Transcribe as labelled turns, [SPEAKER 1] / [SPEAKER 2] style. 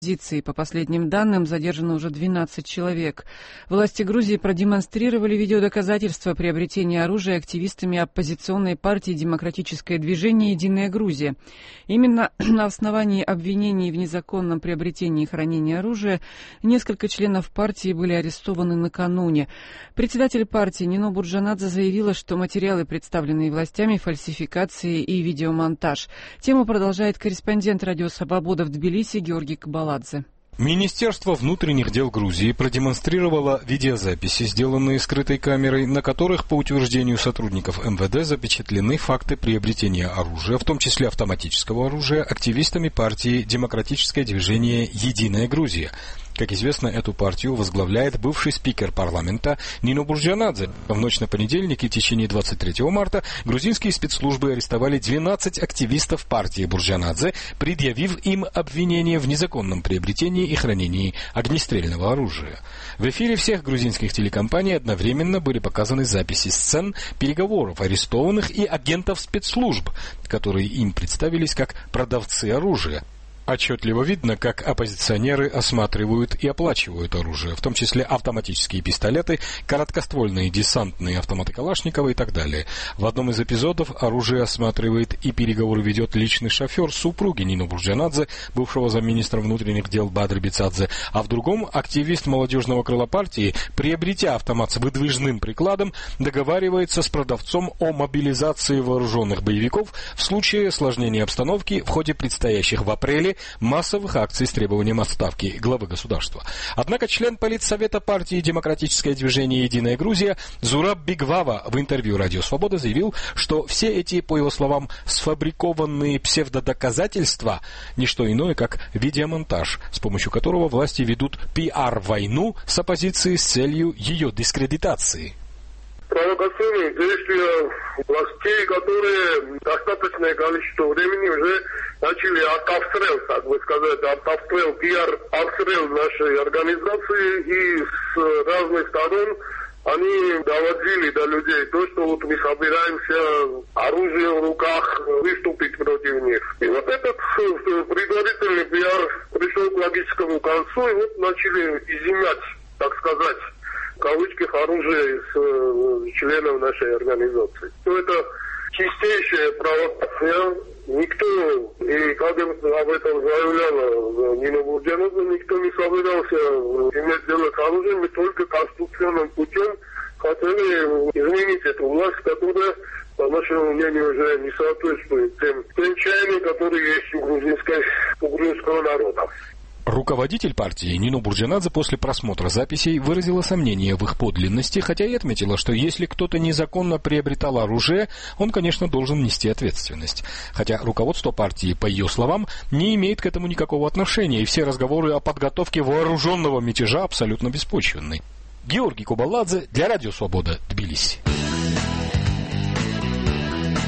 [SPEAKER 1] оппозиции. По последним данным, задержано уже 12 человек. Власти Грузии продемонстрировали видеодоказательства приобретения оружия активистами оппозиционной партии «Демократическое движение. Единая Грузия». Именно на основании обвинений в незаконном приобретении и хранении оружия несколько членов партии были арестованы накануне. Председатель партии Нино Бурджанадзе заявила, что материалы, представленные властями, фальсификации и видеомонтаж. Тему продолжает корреспондент «Радио Свобода» в Тбилиси Георгий Кабаладзе.
[SPEAKER 2] Министерство внутренних дел Грузии продемонстрировало видеозаписи, сделанные скрытой камерой, на которых, по утверждению сотрудников МВД, запечатлены факты приобретения оружия, в том числе автоматического оружия, активистами партии «Демократическое движение. Единая Грузия». Как известно, эту партию возглавляет бывший спикер парламента Нино Бурджанадзе. В ночь на понедельник и в течение 23 марта грузинские спецслужбы арестовали 12 активистов партии Бурджанадзе, предъявив им обвинение в незаконном приобретении и хранении огнестрельного оружия. В эфире всех грузинских телекомпаний одновременно были показаны записи сцен переговоров арестованных и агентов спецслужб, которые им представились как продавцы оружия. Отчетливо видно, как оппозиционеры осматривают и оплачивают оружие, в том числе автоматические пистолеты, короткоствольные десантные автоматы Калашникова и так далее. В одном из эпизодов оружие осматривает и переговоры ведет личный шофер супруги Нино Бурджанадзе, бывшего замминистра внутренних дел Бадры Бицадзе, а в другом активист молодежного крыла партии, приобретя автомат с выдвижным прикладом, договаривается с продавцом о мобилизации вооруженных боевиков в случае осложнения обстановки в ходе предстоящих в апреле массовых акций с требованием отставки главы государства. Однако член политсовета партии «Демократическое движение. Единая Грузия» Зураб Бигвава в интервью «Радио Свобода» заявил, что все эти, по его словам, сфабрикованные псевдодоказательства – не что иное, как видеомонтаж, с помощью которого власти ведут пиар-войну с оппозицией с целью ее дискредитации.
[SPEAKER 3] Провокационные действия властей, которые достаточное количество времени уже начали артобстрел, так бы сказать, артобстрел, пиар-обстрел нашей организации, и с разных сторон они доводили до людей то, что вот мы собираемся оружие в руках выступить против них. И вот этот предварительный пиар пришел к логическому концу, и вот начали изъимать, так сказать, в кавычках, оружие из членов нашей организации. То это чистейшая провокация. Никто, и как об этом заявляла Нино Бурджанадзе, никто не собирался иметь дело с оружием, и только конституционным путем хотели изменить эту власть, которая, по нашему мнению, уже не соответствует тем чаяниям, которые есть у грузинского народа.
[SPEAKER 2] Руководитель партии Нино Бурджанадзе после просмотра записей выразила сомнение в их подлинности, хотя и отметила, что если кто-то незаконно приобретал оружие, он, конечно, должен нести ответственность. Хотя руководство партии, по ее словам, не имеет к этому никакого отношения, и все разговоры о подготовке вооруженного мятежа абсолютно беспочвенны. Георгий Кабаладзе для Радио Свобода, Тбилиси.